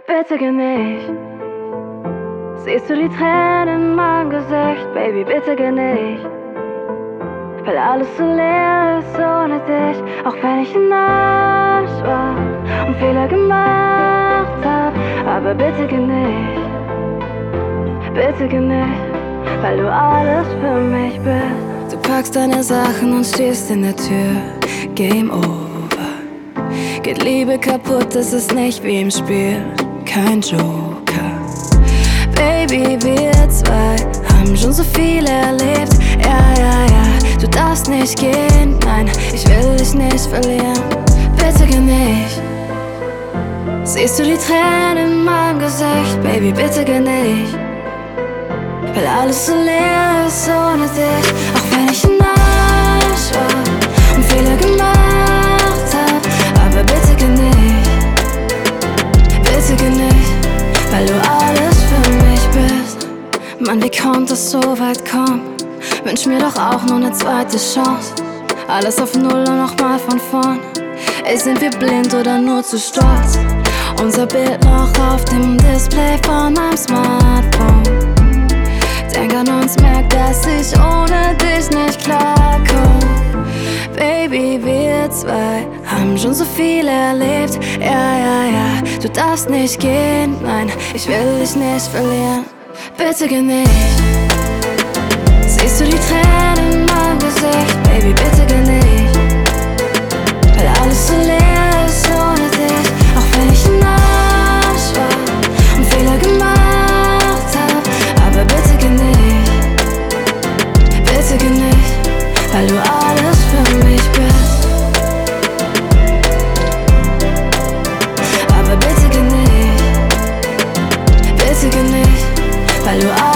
Bitte geh nicht. Siehst du die Tränen in meinem Gesicht? Baby, bitte geh nicht. Weil alles so leer ist ohne dich. Auch wenn ich ein Arsch war und Fehler gemacht hab. Aber bitte geh nicht. Bitte geh nicht, weil du alles für mich bist. Du packst deine Sachen und stehst in der Tür. Game over. Geht Liebe kaputt, das ist nicht wie im Spiel. Kein Joker. Baby, wir zwei haben schon so viel erlebt. Ja, du darfst nicht gehen. Nein, ich will dich nicht verlieren. Bitte geh nicht. Siehst du die Tränen in meinem Gesicht? Baby, bitte geh nicht. Weil alles so leer ist ohne dich. Auch wenn ich ein Arsch war und Fehler gemacht hab. Aber bitte geh nicht. Bitte geh nicht, weil du alles für mich bist. Mann, wie konnte es so weit kommen? Wünsch mir doch auch nur eine zweite Chance. Alles auf Null und nochmal von vorn. Ey, sind wir blind oder nur zu stolz? Unser Bild noch auf dem Display von meinem Smartphone. Denk an uns, merk, dass ich ohne dich nicht klarkomm. Baby, wir zwei haben schon so viel erlebt. Ja, du darfst nicht gehen. Nein, ich will dich nicht verlieren. Bitte geh nicht. Siehst du die Tränen in meinem Gesicht? Baby, bitte geh nicht. Weil alles so leer ist ohne dich. Auch wenn ich ein Arsch war und Fehler gemacht hab. Aber bitte geh nicht. Bitte geh nicht, weil du alles für mich bist. Aber bitte geh nicht. Bitte geh nicht, weil du alles